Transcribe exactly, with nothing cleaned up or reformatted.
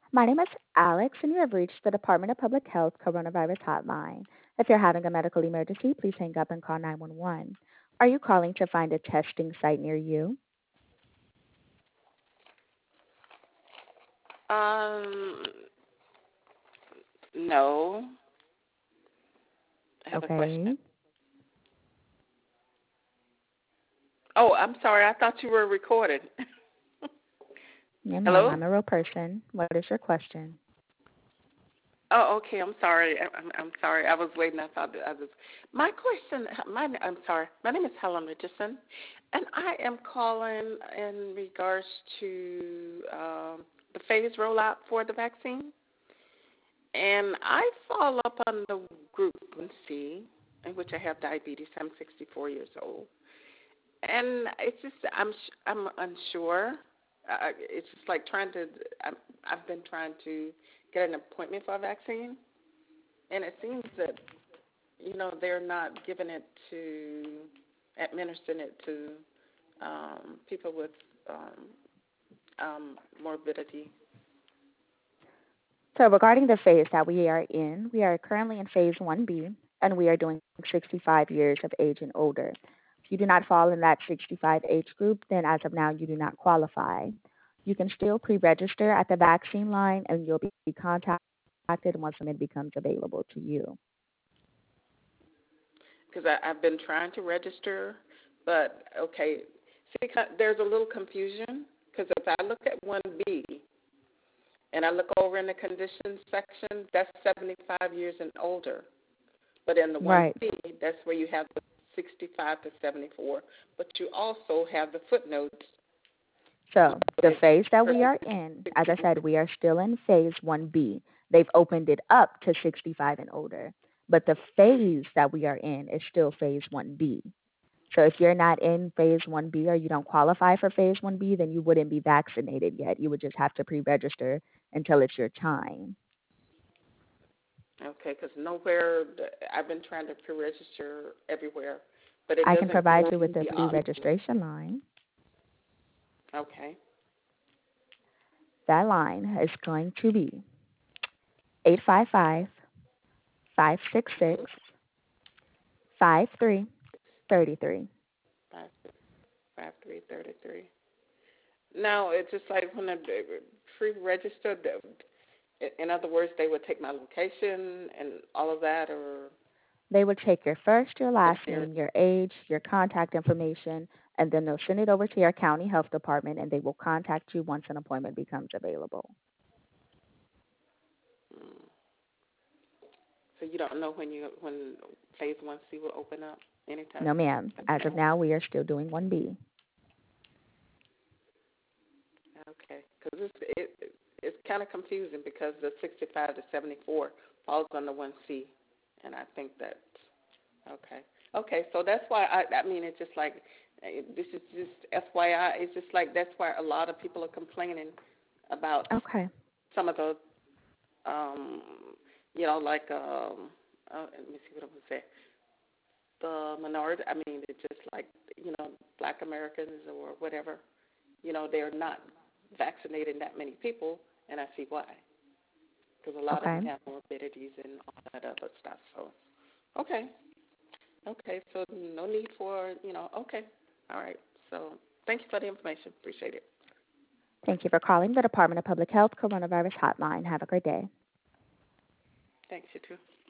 My name is Alex, and you have reached the Department of Public Health Coronavirus Hotline. If you're having a medical emergency, please hang up and call nine one one. Are you calling to find a testing site near you? Um, no. I have a question. Okay. Oh, I'm sorry. I thought you were recorded. Yeah, ma'am, Hello? I'm a real person. What is your question? Oh, okay. I'm sorry. I- I'm, I'm sorry. I was waiting. I thought that I was. My question. My. I'm sorry. My name is Helen Richardson, and I am calling in regards to um, the phase rollout for the vaccine. And I fall up on the group one C, in which I have diabetes. I'm sixty-four years old, and it's just I'm I'm unsure. Uh, it's just like trying to. I'm, I've been trying to get an appointment for a vaccine, and it seems that you know they're not giving it to administering it to um, people with um, um, morbidity. So, regarding the phase that we are in, we are currently in phase one B, and we are doing sixty-five years of age and older. If you do not fall in that sixty-five age group, then as of now, you do not qualify. You can still pre register at the vaccine line, and you'll be contacted once the appointment becomes available to you. Because I've been trying to register, but okay, see, there's a little confusion because if I look at one B and I look over in the conditions section, that's seventy-five years and older. But in the Right. one C, that's where you have the sixty-five to seventy-four, but you also have the footnotes So, the with phase that we person are in, as I sixty-four. said, we are still in phase one B. They've opened it up to sixty-five and older, but the phase that we are in is still phase one B. So if you're not in phase one B or you don't qualify for phase one B, then you wouldn't be vaccinated yet. You would just have to pre-register until it's your time. Okay, because nowhere, I've been trying to pre-register everywhere, but it I can doesn't provide give you with me the the option. pre-registration line. Okay. That line is going to be eight five five, five six six, five three three three. Five six five three thirty three. Now it's just like when I pre-registered. In other words, they would take my location and all of that, or They would take your first, your if last they're name, your age, your contact information, and then they'll send it over to your county health department and they will contact you once an appointment becomes available. mm, so you don't know when you when phase one C will open up anytime No, soon. ma'am. As Okay, of now, we are still doing one B. okay, because it's it, it's kind of confusing because the sixty-five to seventy-four falls under one C, and I think that okay, okay, so that's why I I mean it's just like eh, this is just F Y I. It's just like that's why a lot of people are complaining about Okay. some of the um, you know, like um, uh, let me see what I would say. The minority, I mean, it's just like you know, Black Americans or whatever. You know, they're not vaccinating that many people, and I see why. Because a lot of Okay. them have morbidities and all that other stuff. So, okay, okay. So no need for you know. Okay, all right. So thank you for the information. Appreciate it. Thank you for calling the Department of Public Health Coronavirus Hotline. Have a great day. Thanks you too.